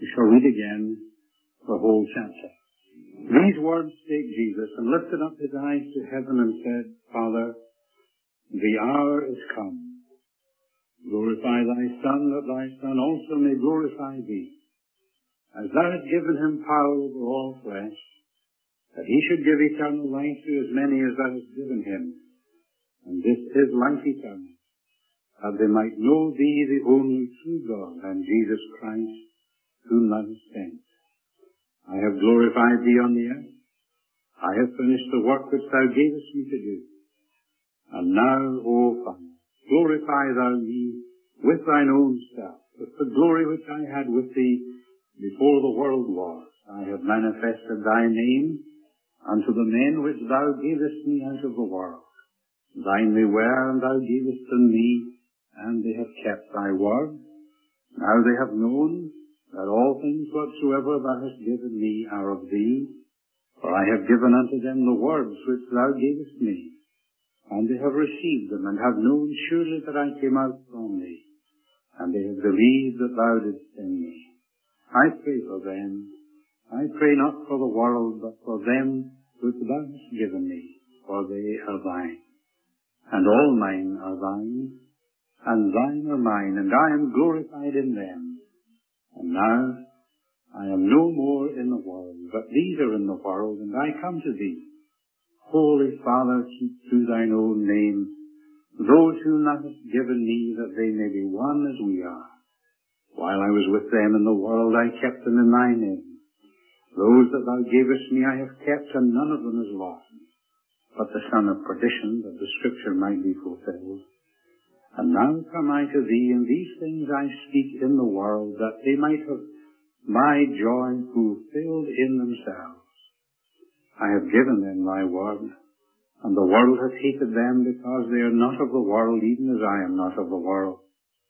We shall read again the whole chapter. These words spake Jesus, and lifted up his eyes to heaven, and said, Father, the hour is come. Glorify thy Son, that thy Son also may glorify thee, as thou hast given him power over all flesh, that he should give eternal life to as many as thou hast given him. And this is life eternal, that they might know thee, the only true God, and Jesus Christ, whom thou hast sent. I have glorified thee on the earth. I have finished the work which thou gavest me to do. And now, O Father, glorify thou me with thine own self, with the glory which I had with thee before the world was. I have manifested thy name unto the men which thou gavest me out of the world. Thine they were, and thou gavest them me, and they have kept thy word. Now they have known that all things whatsoever thou hast given me are of thee, for I have given unto them the words which thou gavest me, and they have received them, and have known surely that I came out from thee, and they have believed that thou didst send me. I pray for them. I pray not for the world, but for them which thou hast given me, for they are thine. And all mine are thine, and thine are mine, and I am glorified in them. And now I am no more in the world, but these are in the world, and I come to thee. Holy Father, keep through thine own name those whom thou hast given me, that they may be one as we are. While I was with them in the world, I kept them in thy name. Those that thou gavest me I have kept, and none of them is lost, but the son of perdition, that the scripture might be fulfilled. And now come I to thee, and these things I speak in the world, that they might have my joy fulfilled in themselves. I have given them thy word, and the world hath hated them, because they are not of the world, even as I am not of the world.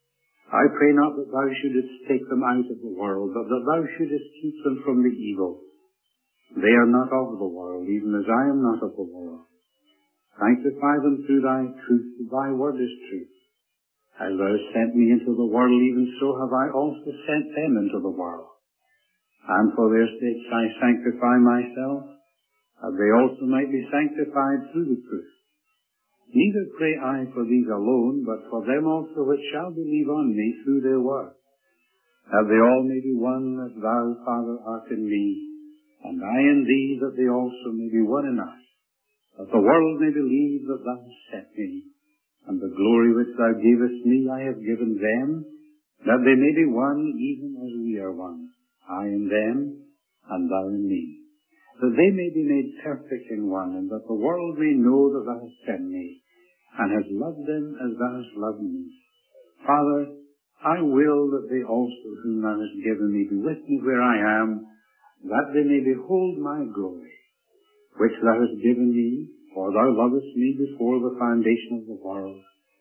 I pray not that thou shouldest take them out of the world, but that thou shouldest keep them from the evil. They are not of the world, even as I am not of the world. Sanctify them through thy truth. Thy word is truth. As thou hast sent me into the world, even so have I also sent them into the world. And for their sakes I sanctify myself, that they also might be sanctified through the truth. Neither pray I for these alone, but for them also which shall believe on me through their word, that they all may be one, as thou, Father, art in me, and I in thee, that they also may be one in us, that the world may believe that thou hast sent me. And the glory which thou gavest me I have given them, that they may be one, even as we are one, I in them, and thou in me, that they may be made perfect in one, and that the world may know that thou hast sent me, and hast loved them as thou hast loved me. Father, I will that they also whom thou hast given me be with me where I am, that they may behold my glory, which thou hast given me, for thou lovest me before the foundation of the world.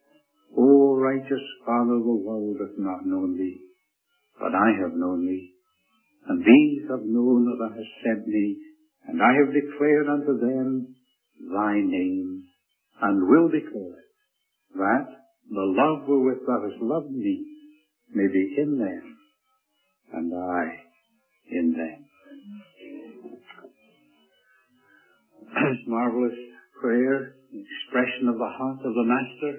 O righteous Father, the world hath not known thee, but I have known thee. And these have known that thou hast sent me, and I have declared unto them thy name, and will declare it, that the love wherewith thou hast loved me may be in them, and I in them. This marvelous prayer, the expression of the heart of the Master,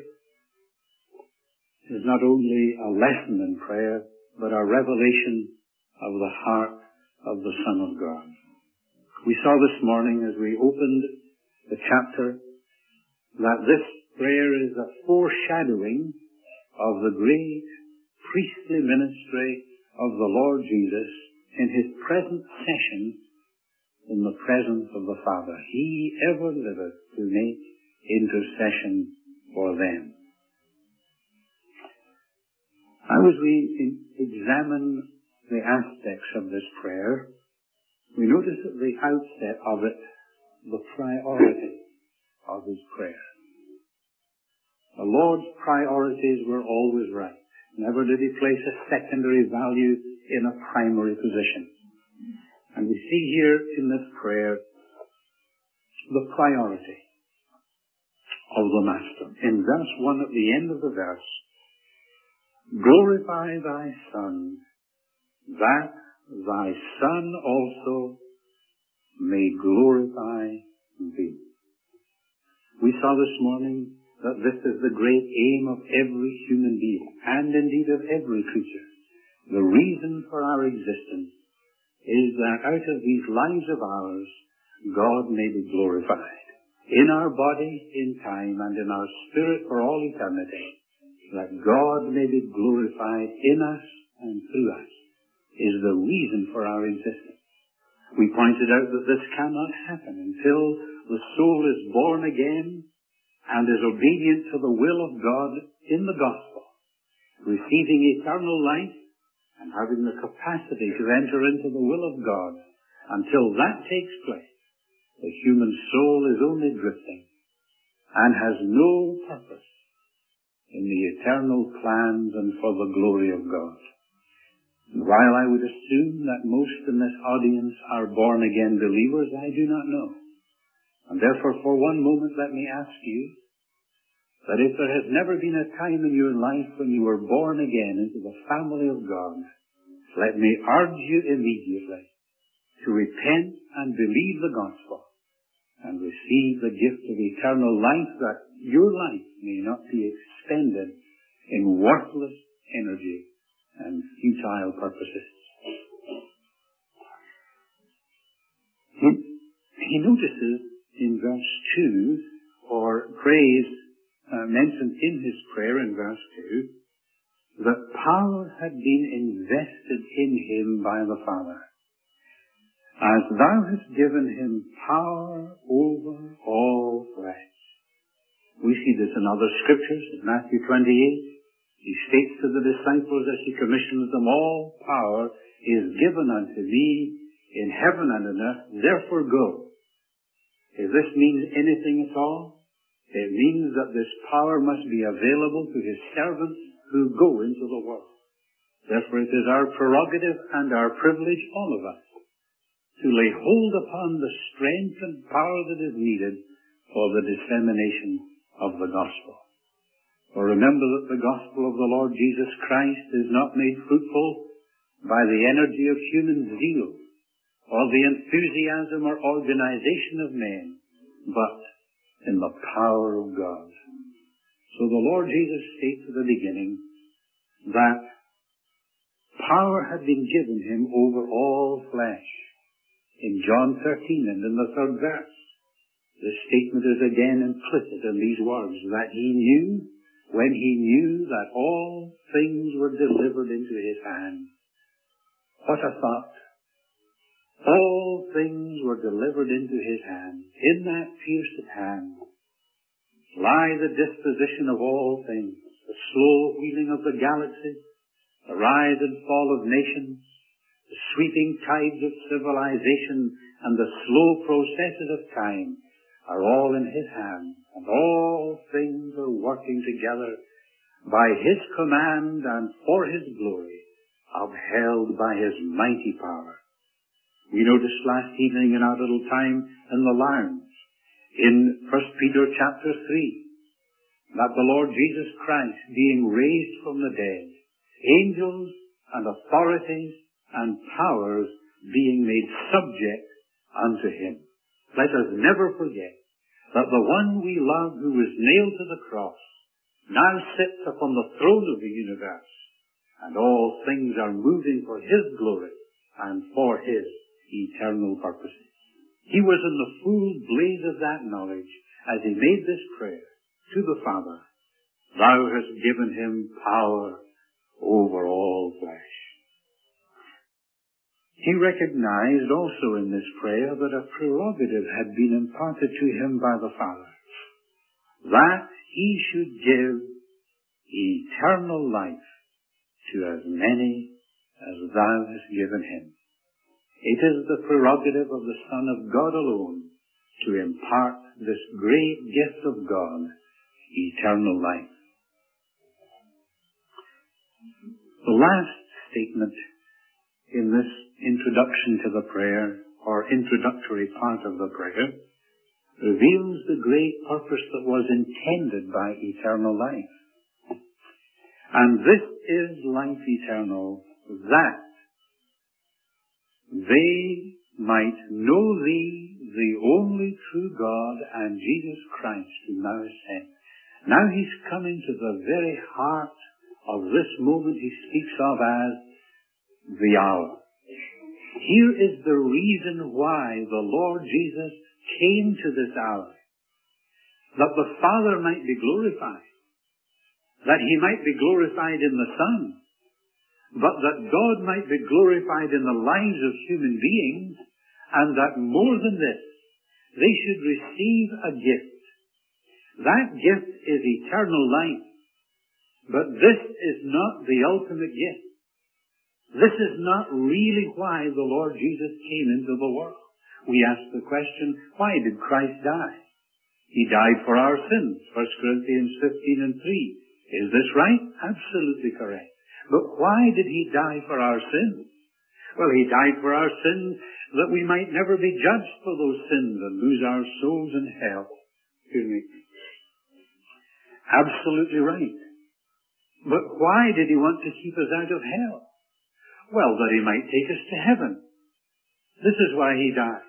is not only a lesson in prayer, but a revelation of the heart of the Son of God. We saw this morning as we opened the chapter that this prayer is a foreshadowing of the great priestly ministry of the Lord Jesus in his present session in the presence of the Father. He ever liveth to make intercession for them. Now, as we examine the aspects of this prayer, we notice at the outset of it the priority of his prayer. The Lord's priorities were always right. Never did he place a secondary value in a primary position. And we see here in this prayer the priority of the Master. In verse 1, at the end of the verse, glorify thy Son, that thy Son also may glorify thee. We saw this morning that this is the great aim of every human being, and indeed of every creature. The reason for our existence is that out of these lives of ours, God may be glorified. In our body, in time, and in our spirit for all eternity, that God may be glorified in us and through us, is the reason for our existence. We pointed out that this cannot happen until the soul is born again and is obedient to the will of God in the gospel, receiving eternal life and having the capacity to enter into the will of God. Until that takes place, the human soul is only drifting and has no purpose in the eternal plans and for the glory of God. While I would assume that most in this audience are born-again believers, I do not know. And therefore, for one moment, let me ask you that if there has never been a time in your life when you were born again into the family of God, let me urge you immediately to repent and believe the gospel and receive the gift of eternal life, that your life may not be expended in worthless energy and futile purposes. He notices in verse 2, or prays, mentioned in his prayer in verse 2, that power had been invested in him by the Father. As thou hast given him power over all flesh. We see this in other scriptures. In Matthew 28, he states to the disciples as he commissions them, all power is given unto me in heaven and on earth, therefore go. If this means anything at all, it means that this power must be available to his servants who go into the world. Therefore it is our prerogative and our privilege, all of us, to lay hold upon the strength and power that is needed for the dissemination of the gospel. For remember that the gospel of the Lord Jesus Christ is not made fruitful by the energy of human zeal or the enthusiasm or organization of men, but in the power of God. So the Lord Jesus states at the beginning that power had been given him over all flesh. In John 13 and in the 3rd verse, this statement is again implicit in these words, that he knew, when he knew that all things were delivered into his hand. What a thought. All things were delivered into his hand. In that pierced hand lie the disposition of all things, the slow wheeling of the galaxy, the rise and fall of nations, the sweeping tides of civilization, and the slow processes of time are all in his hand, and all things are working together by his command and for his glory, upheld by his mighty power. We noticed last evening in our little time in the lounge, in 1 Peter chapter 3, that the Lord Jesus Christ, being raised from the dead, angels and authorities and powers being made subject unto him. Let us never forget that the one we love, who was nailed to the cross, now sits upon the throne of the universe, and all things are moving for his glory and for his eternal purposes. He was in the full blaze of that knowledge as he made this prayer to the Father, thou hast given him power over all flesh. He recognized also in this prayer that a prerogative had been imparted to him by the Father, that he should give eternal life to as many as thou hast given him. It is the prerogative of the Son of God alone to impart this great gift of God, eternal life. The last statement in this introduction to the prayer, or introductory part of the prayer, reveals the great purpose that was intended by eternal life. And this is life eternal, that they might know thee, the only true God, and Jesus Christ, whom thou hast sent. Now he's coming to the very heart of this moment he speaks of as the hour. Here is the reason why the Lord Jesus came to this hour. That the Father might be glorified. That he might be glorified in the Son. But that God might be glorified in the lives of human beings, and that more than this, they should receive a gift. That gift is eternal life. But this is not the ultimate gift. This is not really why the Lord Jesus came into the world. We ask the question, why did Christ die? He died for our sins, 1 Corinthians 15 and 3. Is this right? Absolutely correct. But why did he die for our sins? Well, he died for our sins that we might never be judged for those sins and lose our souls in hell. Excuse me. Absolutely right. But why did he want to keep us out of hell? Well, that he might take us to heaven. This is why he died.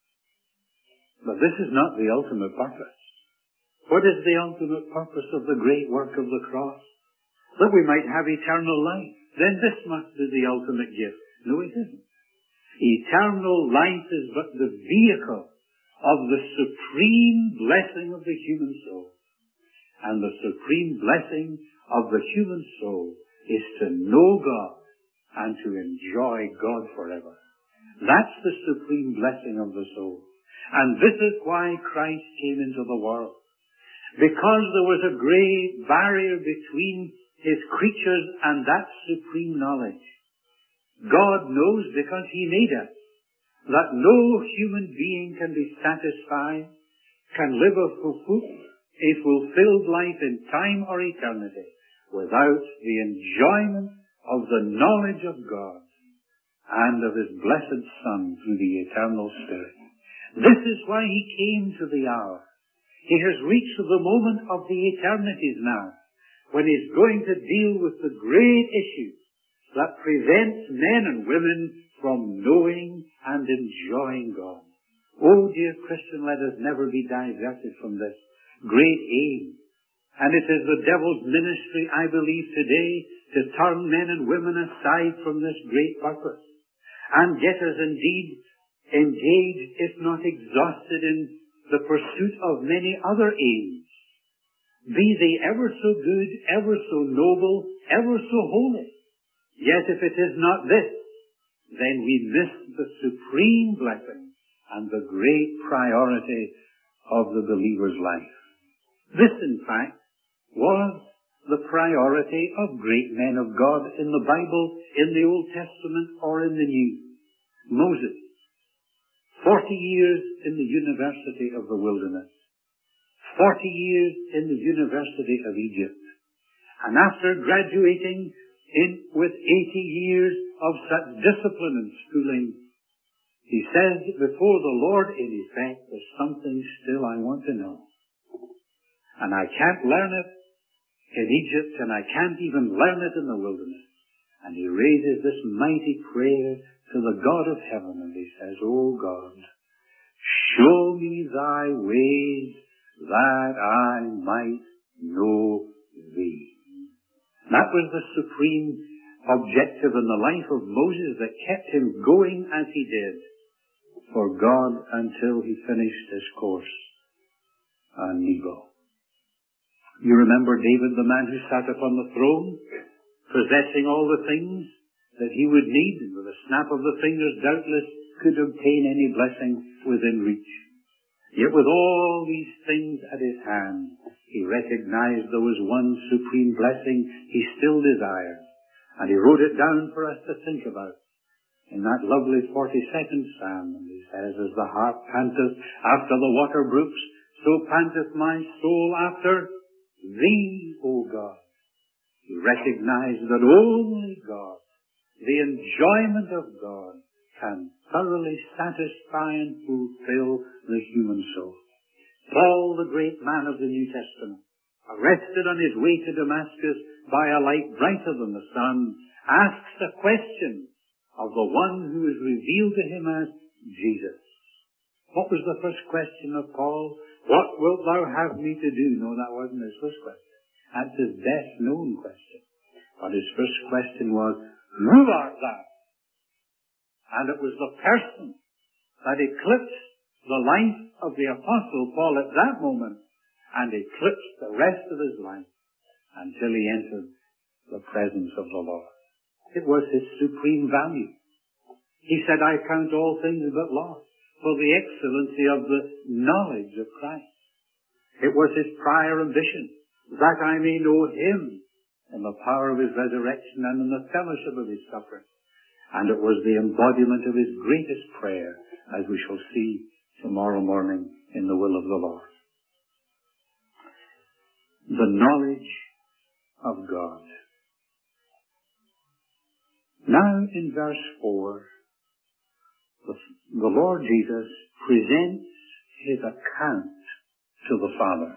But this is not the ultimate purpose. What is the ultimate purpose of the great work of the cross? That we might have eternal life. Then this must be the ultimate gift. No, it isn't. Eternal life is but the vehicle of the supreme blessing of the human soul. And the supreme blessing of the human soul is to know God and to enjoy God forever. That's the supreme blessing of the soul. And this is why Christ came into the world. Because there was a great barrier between his creatures and that supreme knowledge. God knows, because he made us, that no human being can be satisfied, can live a fulfilled life in time or eternity without the enjoyment of the knowledge of God and of his blessed Son through the eternal Spirit. This is why he came to the hour. He has reached the moment of the eternities now, when he's going to deal with the great issues that prevents men and women from knowing and enjoying God. Oh, dear Christian, let us never be diverted from this great aim. And it is the devil's ministry, I believe, today to turn men and women aside from this great purpose and get us indeed engaged, if not exhausted, in the pursuit of many other aims, be they ever so good, ever so noble, ever so holy. Yet if it is not this, then we miss the supreme blessing and the great priority of the believer's life. This, in fact, was the priority of great men of God in the Bible, in the Old Testament or in the New. Moses, 40 years in the University of the Wilderness, 40 years in the University of Egypt, and after graduating with 80 years of such discipline and schooling, he says before the Lord, in effect, there's something still I want to know. And I can't learn it in Egypt, and I can't even learn it in the wilderness. And he raises this mighty prayer to the God of heaven, and he says, O God, show me thy ways that I might know thee. That was the supreme objective in the life of Moses that kept him going as he did for God until he finished his course on Nebo. You remember David, the man who sat upon the throne, possessing all the things that he would need, and with a snap of the fingers doubtless could obtain any blessing within reach. Yet with all these things at his hand, he recognized there was one supreme blessing he still desired. And he wrote it down for us to think about in that lovely 42nd Psalm. And he says, as the hart panteth after the water brooks, so panteth my soul after thee, O God. He recognized that only God, the enjoyment of God, can thoroughly satisfy and fulfill the human soul. Paul, the great man of the New Testament, arrested on his way to Damascus by a light brighter than the sun, asks a question of the one who is revealed to him as Jesus. What was the first question of Paul? What wilt thou have me to do? No, that wasn't his first question. That's his best known question. But his first question was, who art thou? And it was the person that eclipsed the life of the Apostle Paul at that moment and eclipsed the rest of his life until he entered the presence of the Lord. It was his supreme value. He said, I count all things but loss for the excellency of the knowledge of Christ. It was his prior ambition that I may know him in the power of his resurrection and in the fellowship of his suffering. And it was the embodiment of his greatest prayer, as we shall see tomorrow morning in the will of the Lord. The knowledge of God. Now in verse 4, the Lord Jesus presents his account to the Father.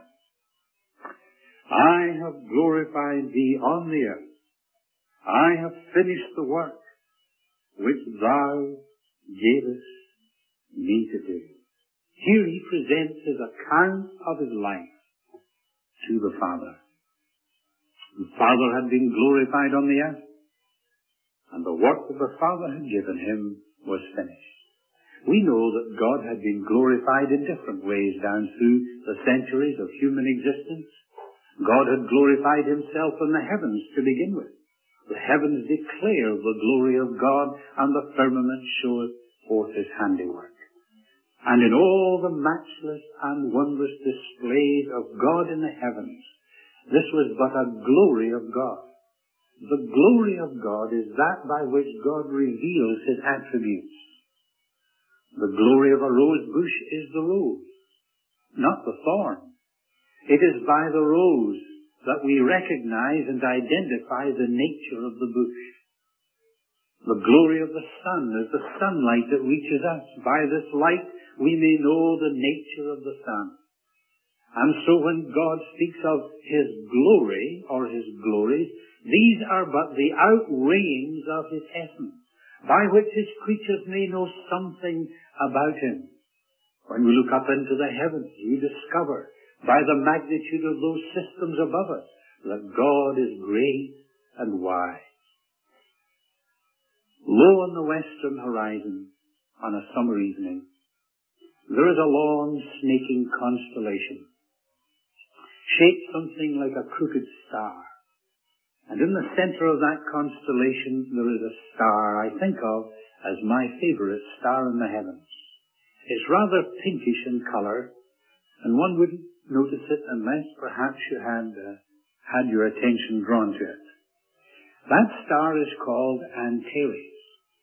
I have glorified thee on the earth. I have finished the work which thou gavest me to do. Here he presents his account of his life to the Father. The Father had been glorified on the earth, and the work that the Father had given him was finished. We know that God had been glorified in different ways down through the centuries of human existence. God had glorified himself in the heavens to begin with. The heavens declare the glory of God, and the firmament showeth forth his handiwork. And in all the matchless and wondrous displays of God in the heavens, this was but a glory of God. The glory of God is that by which God reveals his attributes. The glory of a rose bush is the rose, not the thorn. It is by the rose that we recognize and identify the nature of the bush. The glory of the sun is the sunlight that reaches us. By this light we may know the nature of the sun. And so when God speaks of his glory or his glories, these are but the outrayings of his essence, by which his creatures may know something about him. When we look up into the heavens, we discover by the magnitude of those systems above us that God is great and wise. Low on the western horizon, on a summer evening, there is a long snaking constellation, shaped something like a crooked star. And in the center of that constellation there is a star I think of as my favorite star in the heavens. It's rather pinkish in color, and one wouldn't notice it unless perhaps you had your attention drawn to it. That star is called Antares.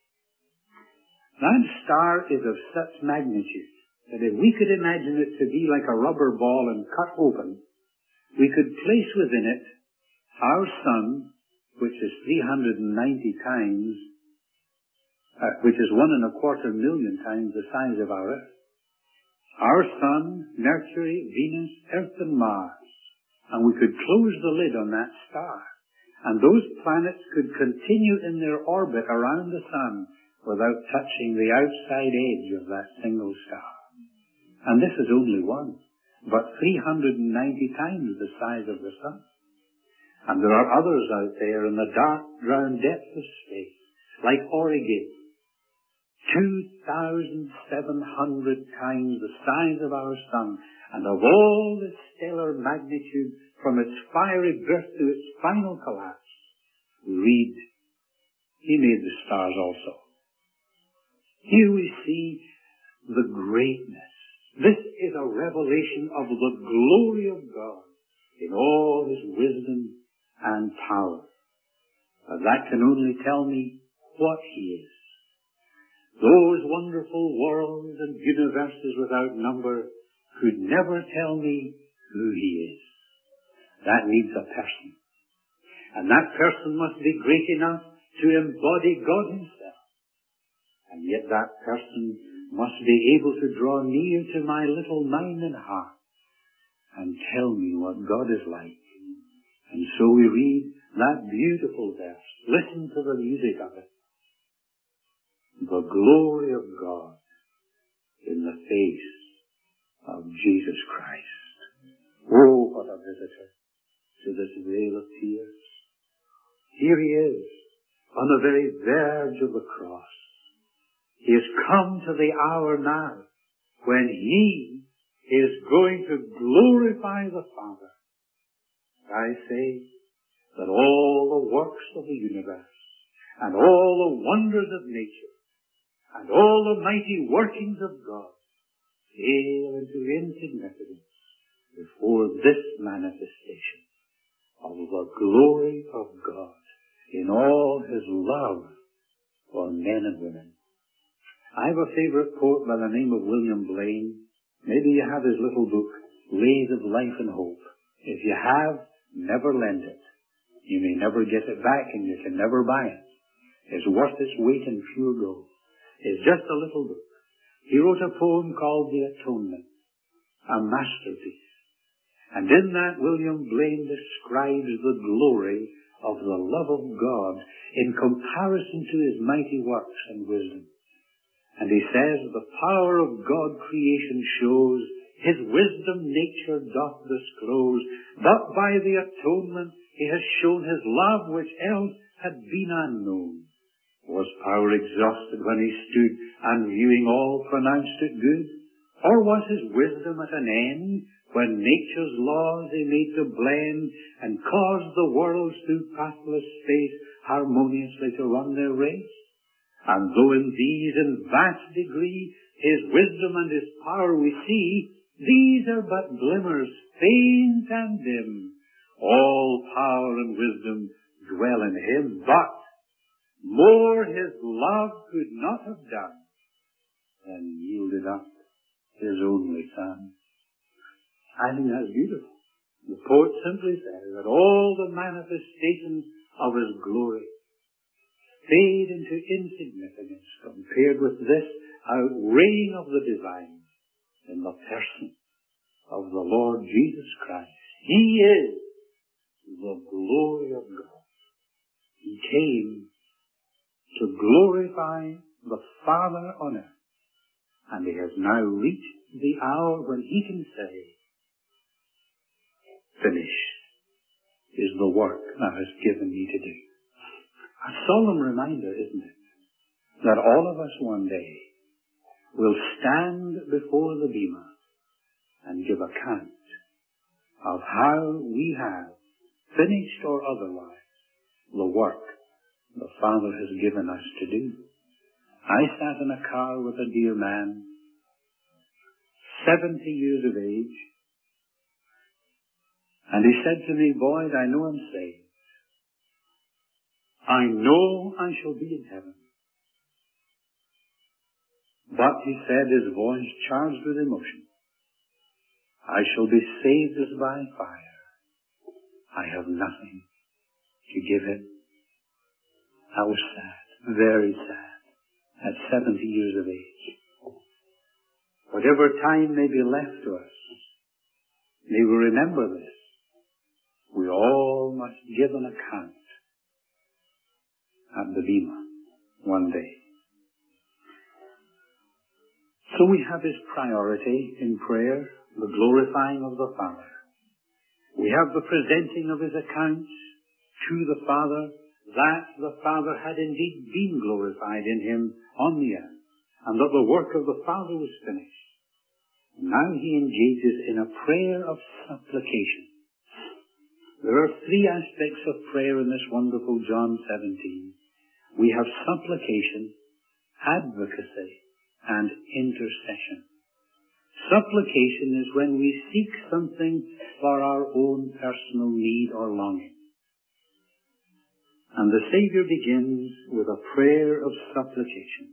That star is of such magnitude that if we could imagine it to be like a rubber ball and cut open, we could place within it our sun, which is 390 times, which is 1.25 million times the size of our Earth. Our sun, Mercury, Venus, Earth and Mars. And we could close the lid on that star. And those planets could continue in their orbit around the sun without touching the outside edge of that single star. And this is only one, but 390 times the size of the sun. And there are others out there in the dark, drowned depths of space, like Aurigate, 2,700 times the size of our sun, and of all the stellar magnitude from its fiery birth to its final collapse, we read, he made the stars also. Here we see the greatness. This is a revelation of the glory of God in all his wisdom and power. But that can only tell me what he is. Those wonderful worlds and universes without number could never tell me who he is. That needs a person. And that person must be great enough to embody God himself. And yet that person must be able to draw near to my little mind and heart and tell me what God is like. And so we read that beautiful verse. Listen to the music of it. the glory of God in the face of Jesus Christ. Oh, what a visitor to this vale of tears. Here he is, on the very verge of the cross. He has come to the hour now when he is going to glorify the Father. I say that all the works of the universe and all the wonders of nature and all the mighty workings of God pale into insignificance before this manifestation of the glory of God in all his love for men and women. I have a favorite poet by the name of William Blaine. Maybe you have his little book, Lays of Life and Hope. If you have, never lend it. You may never get it back and you can never buy it. It's worth its weight in pure gold. It's just a little book. He wrote a poem called The Atonement, a masterpiece. And in that, William Blaine describes the glory of the love of God in comparison to his mighty works and wisdom. And he says, the power of God creation shows, his wisdom nature doth disclose, but by the atonement he has shown his love which else had been unknown. Was power exhausted when he stood and viewing all pronounced it good? Or was his wisdom at an end when nature's laws he made to blend and caused the worlds through pathless space harmoniously to run their race? And though in these in vast degree his wisdom and his power we see, these are but glimmers, faint and dim. All power and wisdom dwell in him, but more his love could not have done than yielded up his only Son. I think that's beautiful. The poet simply says that all the manifestations of his glory fade into insignificance compared with this outreigning of the divine in the person of the Lord Jesus Christ. He is the glory of God. He came to glorify the Father on earth, and he has now reached the hour when he can say, finished is the work thou hast given me to do. A solemn reminder, isn't it, that all of us one day will stand before the Bema and give account of how we have, finished or otherwise, the work the Father has given us to do. I sat in a car with a dear man, 70 years of age, and he said to me, Boyd, I know I'm saved. I know I shall be in heaven. But, he said, his voice charged with emotion, I shall be saved as by fire. I have nothing to give him. I was sad, very sad, at 70 years of age. Whatever time may be left to us, may we remember this. We all must give an account at the Bema one day. So we have his priority in prayer, the glorifying of the Father. We have the presenting of his accounts to the Father, that the Father had indeed been glorified in him on the earth, and that the work of the Father was finished. Now he engages in a prayer of supplication. There are three aspects of prayer in this wonderful John 17. We have supplication, advocacy, and intercession. Supplication is when we seek something for our own personal need or longing. And the Savior begins with a prayer of supplication.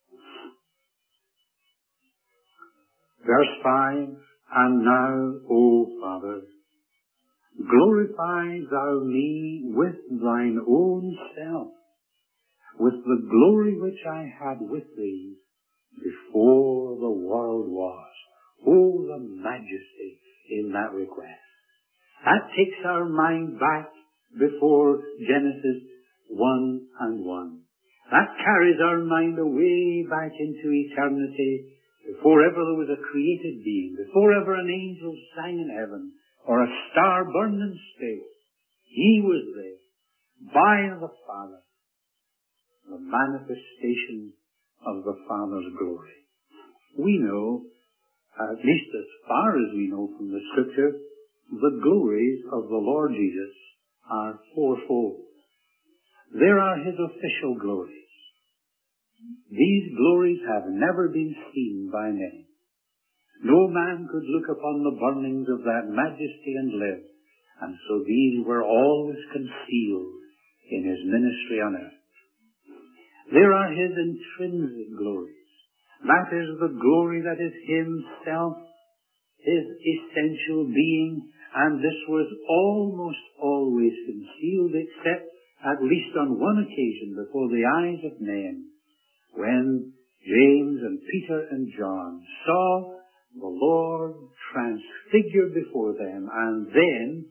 Verse 5, And now, O Father, glorify thou me with thine own self, with the glory which I had with thee before the world was. Oh, the majesty in that request. That takes our mind back before Genesis 1 and 1. That carries our mind away back into eternity, before ever there was a created being, before ever an angel sang in heaven, or a star burned in space. He was there, by the Father, the manifestation of the Father's glory. We know, at least as far as we know from the Scripture, the glories of the Lord Jesus are fourfold. There are His official glories. These glories have never been seen by men. No man could look upon the burnings of that majesty and live, and so these were always concealed in His ministry on earth. There are His intrinsic glories. That is the glory that is Himself, His essential being, and this was almost always concealed, except at least on one occasion before the eyes of men, when James and Peter and John saw the Lord transfigured before them, and then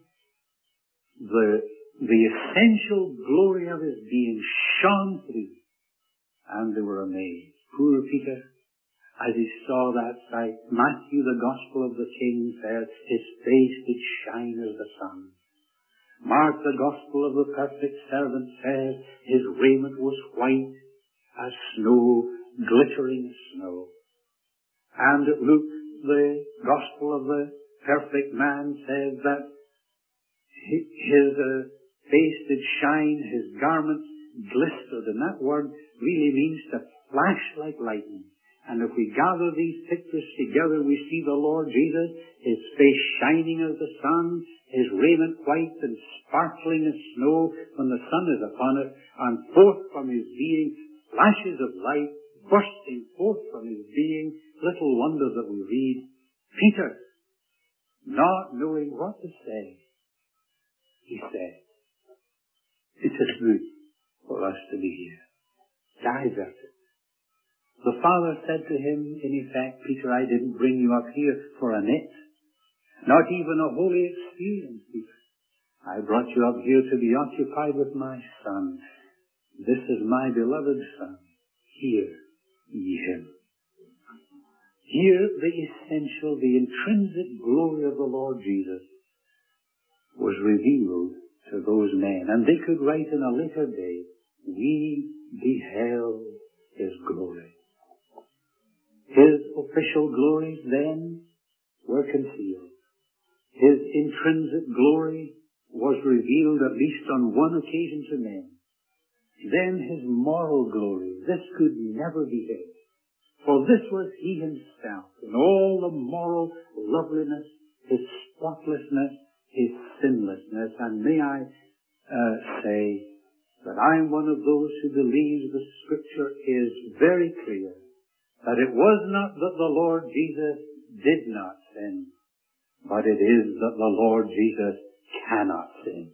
the essential glory of His being shone through, and they were amazed. Poor Peter, as he saw that sight, Matthew, the Gospel of the King, says, his face did shine as the sun. Mark, the Gospel of the perfect servant, says, his raiment was white as snow, glittering as snow. And Luke, the Gospel of the perfect man, says that his face did shine, his garments glistered, and that word really means to flash like lightning. And if we gather these pictures together, we see the Lord Jesus, His face shining as the sun, His raiment white and sparkling as snow when the sun is upon it, and forth from His being flashes of light bursting forth from His being. Little wonder that we read, Peter, not knowing what to say, he said, "It is good for us to be here." Diverted. The Father said to him, in effect, Peter, I didn't bring you up here for a net. Not even a holy experience, Peter. I brought you up here to be occupied with my Son. This is my beloved Son. Hear ye Him. Here the essential, the intrinsic glory of the Lord Jesus was revealed to those men. And they could write in a later day, we beheld His glory. His official glories then were concealed. His intrinsic glory was revealed at least on one occasion to men. Then His moral glory, this could never be hid. For this was He Himself in all the moral loveliness, His spotlessness, His sinlessness. And may I say that I am one of those who believes the Scripture is very clear that it was not that the Lord Jesus did not sin, but it is that the Lord Jesus cannot sin.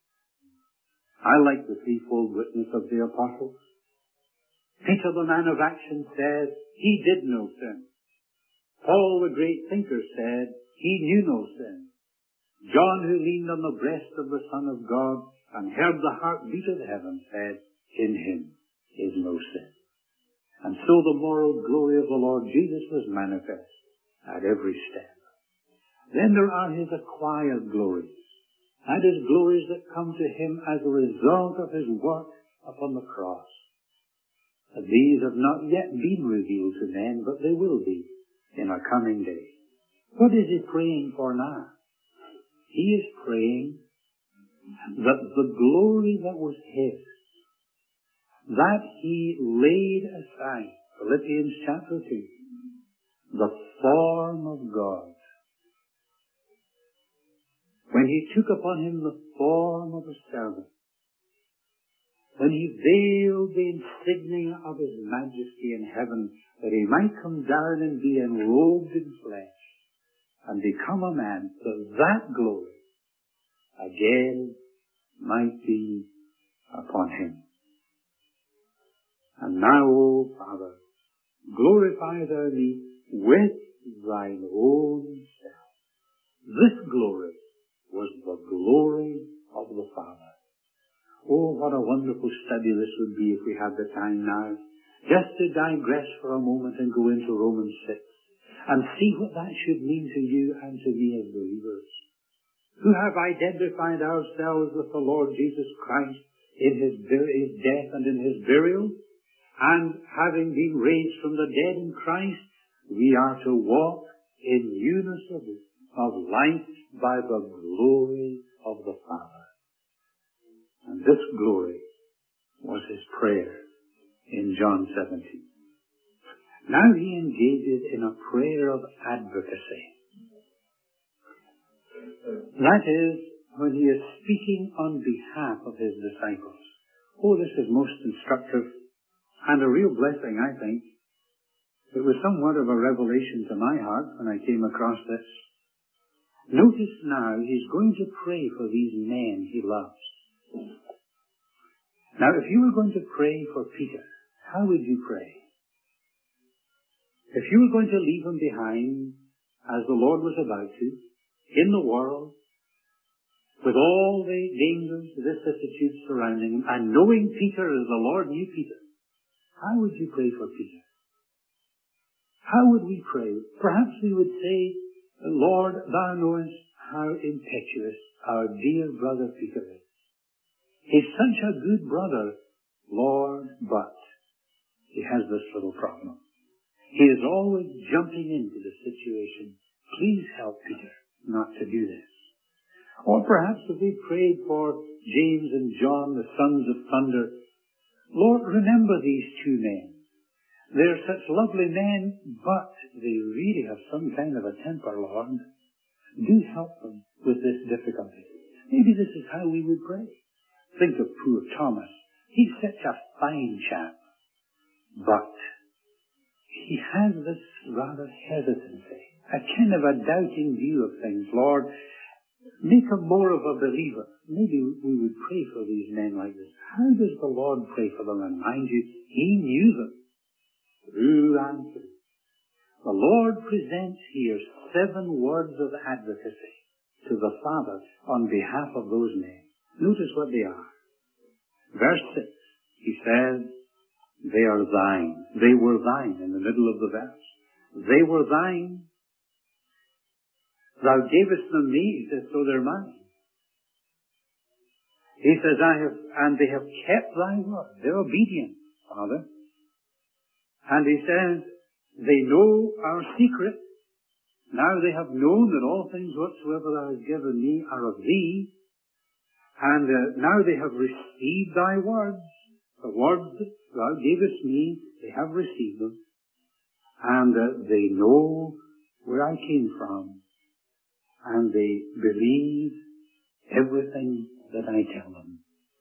I like the threefold witness of the apostles. Peter, the man of action, says he did no sin. Paul, the great thinker, said he knew no sin. John, who leaned on the breast of the Son of God and heard the heartbeat of heaven, said, in Him is no sin. And so the moral glory of the Lord Jesus was manifest at every step. Then there are His acquired glories. That is, glories that come to Him as a result of His work upon the cross. And these have not yet been revealed to men, but they will be in a coming day. What is He praying for now? He is praying that the glory that was His, that He laid aside, Philippians chapter 2, the form of God. When He took upon Him the form of a servant, when He veiled the insignia of His majesty in heaven, that He might come down and be enrobed in flesh, and become a man, so that glory again might be upon Him. And now, O Father, glorify Thou me with Thine own self. This glory was the glory of the Father. Oh, what a wonderful study this would be if we had the time now. Just to digress for a moment and go into Romans 6 and see what that should mean to you and to me as believers, who have identified ourselves with the Lord Jesus Christ in his death and in his burial, and having been raised from the dead in Christ, we are to walk in unison of life by the glory of the Father. And this glory was his prayer in John 17. Now he engages in a prayer of advocacy. That is, when he is speaking on behalf of his disciples. Oh, this is most instructive and a real blessing, I think. It was somewhat of a revelation to my heart when I came across this. Notice now he's going to pray for these men he loves. Now, if you were going to pray for Peter, how would you pray? If you were going to leave him behind, as the Lord was about to, in the world, with all the dangers, vicissitudes surrounding him, and knowing Peter as the Lord knew Peter, how would you pray for Peter? How would we pray? Perhaps we would say, Lord, thou knowest how impetuous our dear brother Peter is. He's such a good brother, Lord, but he has this little problem. He is always jumping into the situation. Please help Peter not to do this. Or perhaps if we prayed for James and John, the sons of thunder, Lord, remember these two men. They're such lovely men, but they really have some kind of a temper, Lord. Do help them with this difficulty. Maybe this is how we would pray. Think of poor Thomas. He's such a fine chap, but he has this rather hesitancy, a kind of a doubting view of things. Lord, make him more of a believer. Maybe we would pray for these men like this. How does the Lord pray for them? And mind you, he knew them through and through. The Lord presents here 7 words of advocacy to the Father on behalf of those men. Notice what they are. Verse 6, he says, they are thine. They were thine in the middle of the verse. They were thine. Thou gavest them me, he says, so they're mine. He says, and they have kept thy word. They're obedient, Father. And he says, they know our secret. Now they have known that all things whatsoever thou hast given me are of thee. And now they have received thy words. The words that thou gavest me, they have received them. And they know where I came from. And they believe everything that I tell them.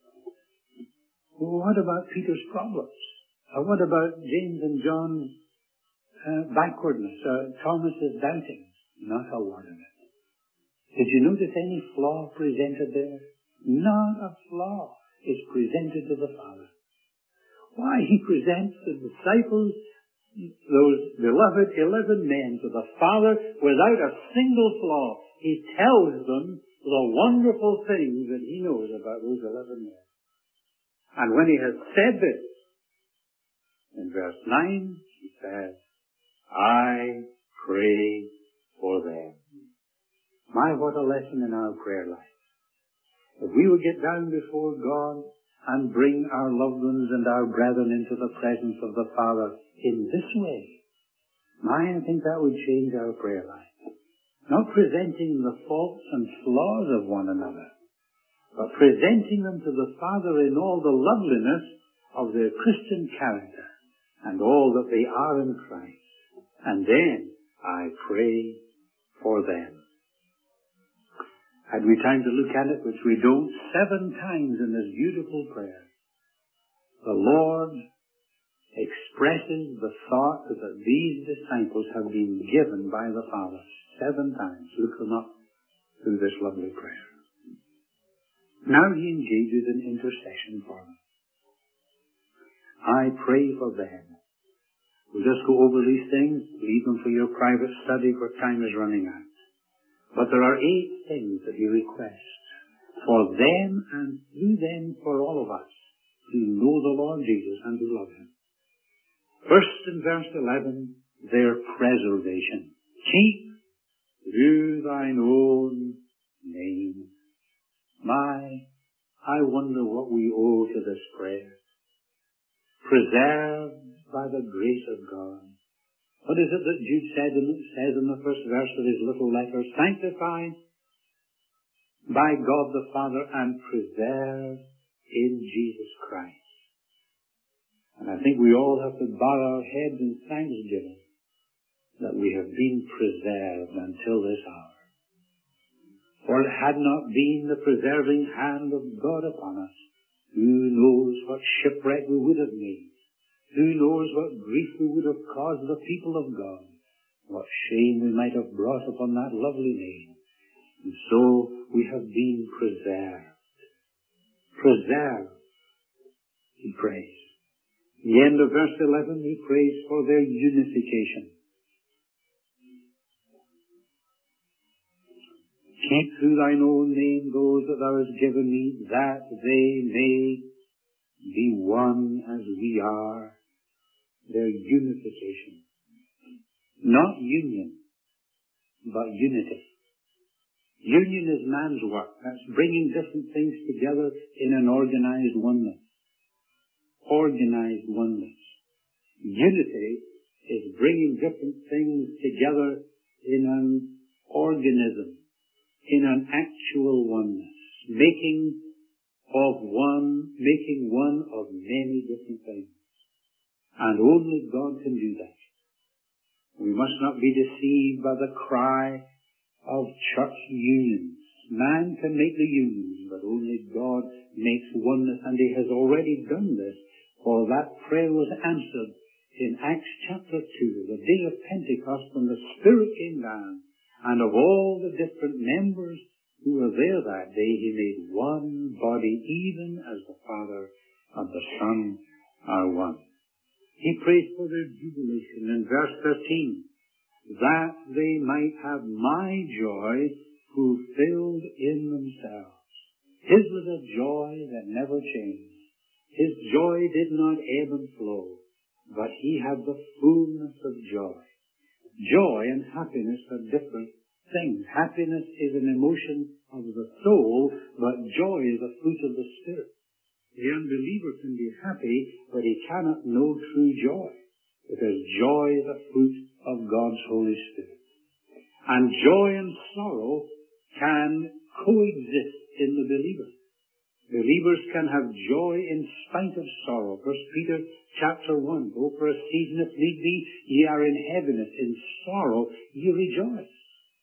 Well, what about Peter's problems? What about James and John's backwardness? Thomas's doubting? Not a word of it. Did you notice any flaw presented there? Not a flaw is presented to the Father. Why, he presents the disciples, those beloved 11 men, to the Father without a single flaw. He tells them the wonderful things that he knows about those 11 men. And when he has said this, in verse 9, he says, I pray for them. My, what a lesson in our prayer life. If we would get down before God and bring our loved ones and our brethren into the presence of the Father in this way, I think that would change our prayer life. Not presenting the faults and flaws of one another, but presenting them to the Father in all the loveliness of their Christian character and all that they are in Christ. And then I pray for them. Had we time to look at it, which we don't, 7 times in this beautiful prayer, the Lord expresses the thought that these disciples have been given by the Father. 7 times. Look them up through this lovely prayer. Now he engages in intercession for them. I pray for them. We'll just go over these things, leave them for your private study, for time is running out. But there are 8 things that he requests. for them and through them for all of us who know the Lord Jesus and who love Him. First in verse 11, their preservation. Keep through thine own name. I wonder what we owe to this prayer. Preserved by the grace of God. What is it that Jude says in the first verse of his little letter? Sanctified by God the Father and preserved in Jesus Christ. And I think we all have to bow our heads in thanksgiving that we have been preserved until this hour. For it had not been the preserving hand of God upon us, who knows what shipwreck we would have made? Who knows what grief we would have caused the people of God? What shame we might have brought upon that lovely name? And so we have been preserved. Preserved, he prays. At the end of verse 11, he prays for their unification. Keep through thine own name those that thou hast given me, that they may be one as we are. Their unification. Not union, but unity. Union is man's work. That's bringing different things together in an organized oneness. Organized oneness. Unity is bringing different things together in an organism, in an actual oneness, making one of many different things. And only God can do that. We must not be deceived by the cry of church unions. Man can make the unions, but only God makes oneness, and He has already done this, for that prayer was answered in Acts chapter 2, the day of Pentecost, when the Spirit came down, and of all the different members who were there that day, He made one body, even as the Father and the Son are one. He prays for their jubilation in verse 13, that they might have my joy fulfilled in themselves. His was a joy that never changed. His joy did not ebb and flow, but He had the fullness of joy. Joy and happiness are different things. Happiness is an emotion of the soul, but joy is a fruit of the Spirit. The unbeliever can be happy, but he cannot know true joy, because joy is a fruit of God's Holy Spirit. And joy and sorrow can coexist in the believer. Believers can have joy in spite of sorrow. 1 Peter chapter 1, though for a season if need be, ye are in heaviness, in sorrow ye rejoice.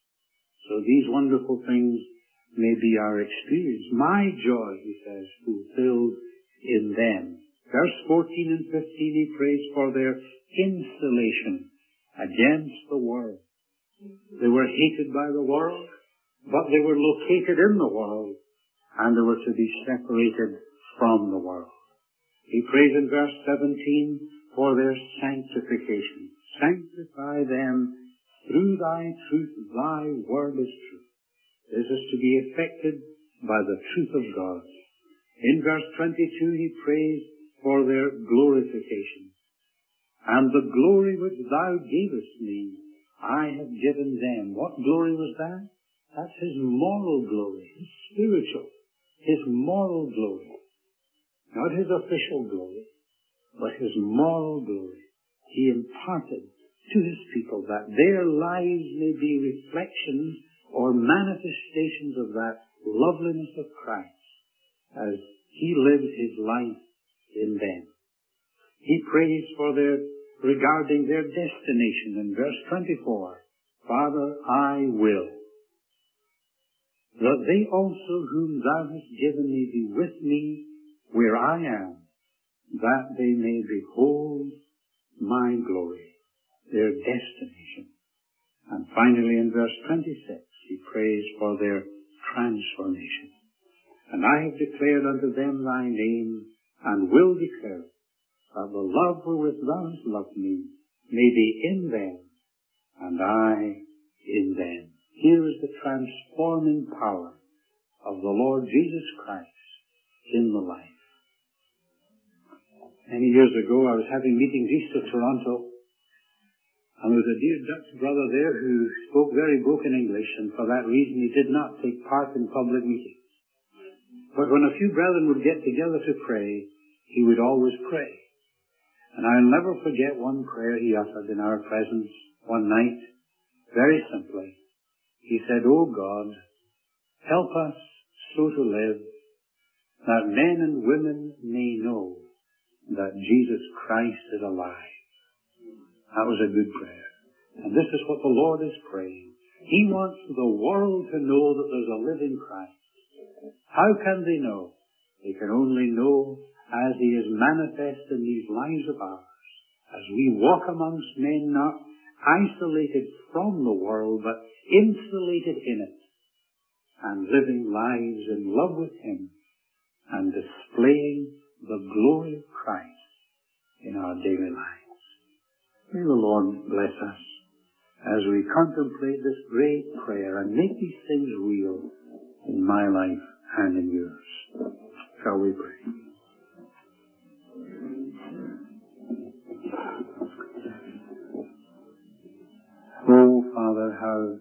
So these wonderful things may be our experience. My joy, he says, fulfilled in them. Verse 14 and 15, he prays for their insulation against the world. They were hated by the world, but they were located in the world, and they were to be separated from the world. He prays in verse 17 for their sanctification. Sanctify them through thy truth. Thy word is truth. This is to be effected by the truth of God. In verse 22, he prays for their glorification. And the glory which thou gavest me, I have given them. What glory was that? That's His moral glory, His spiritual, His moral glory. Not His official glory, but His moral glory. He imparted to His people that their lives may be reflections or manifestations of that loveliness of Christ as He lived His life in them. He prays for regarding their destination in verse 24. Father, I will that they also whom thou hast given me be with me where I am, that they may behold my glory, their destination. And finally in verse 26, he prays for their transformation. And I have declared unto them thy name, and will declare that the love wherewith thou hast loved me may be in them, and I in them. Here is the transforming power of the Lord Jesus Christ in the life. Many years ago, I was having meetings east of Toronto, and there was a dear Dutch brother there who spoke very broken English, and for that reason he did not take part in public meetings. But when a few brethren would get together to pray, he would always pray. And I'll never forget one prayer he uttered in our presence one night, very simply. He said, "O God, help us so to live that men and women may know that Jesus Christ is alive." That was a good prayer. And this is what the Lord is praying. He wants the world to know that there's a living Christ. How can they know? They can only know as He is manifest in these lives of ours, as we walk amongst men not isolated from the world, but insulated in it, and living lives in love with Him, and displaying the glory of Christ in our daily lives. May the Lord bless us as we contemplate this great prayer and make these things real in my life and in yours. Shall we pray? Oh, Father, how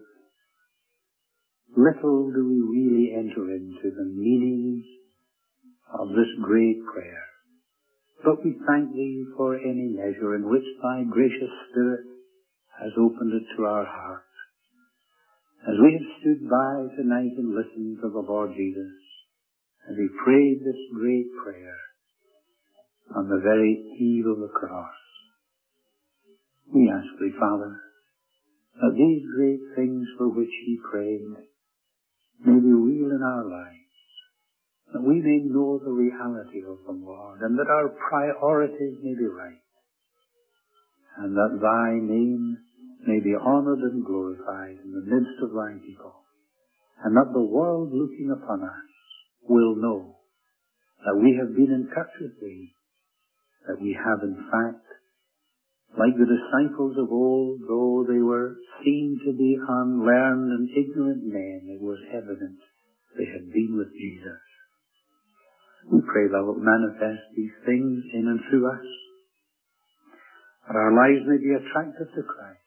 little do we really enter into the meanings of this great prayer. But we thank Thee for any measure in which Thy gracious Spirit has opened it to our hearts. As we have stood by tonight and listened to the Lord Jesus, as He prayed this great prayer on the very eve of the cross, we ask Thee, Father, that these great things for which He prayed may be real in our lives, that we may know the reality of them, Lord, and that our priorities may be right, and that Thy name may be honored and glorified in the midst of Thy people, and that the world looking upon us will know that we have been in touch with Thee, that we have in fact, like the disciples of old, though they were seen to be unlearned and ignorant men, it was evident they had been with Jesus. We pray Thou wilt manifest these things in and through us, that our lives may be attractive to Christ,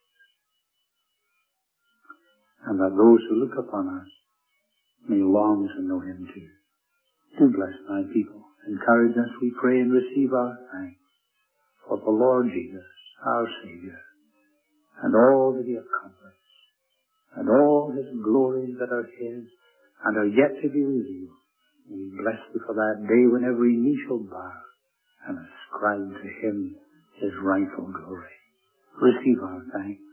and that those who look upon us may long to know Him too. Do bless Thy people. Encourage us, we pray, and receive our thanks for the Lord Jesus, our Saviour, and all that He accomplished, and all His glories that are His and are yet to be revealed. We bless Thee for that day when every knee shall bow and ascribe to Him His rightful glory. Receive our thanks.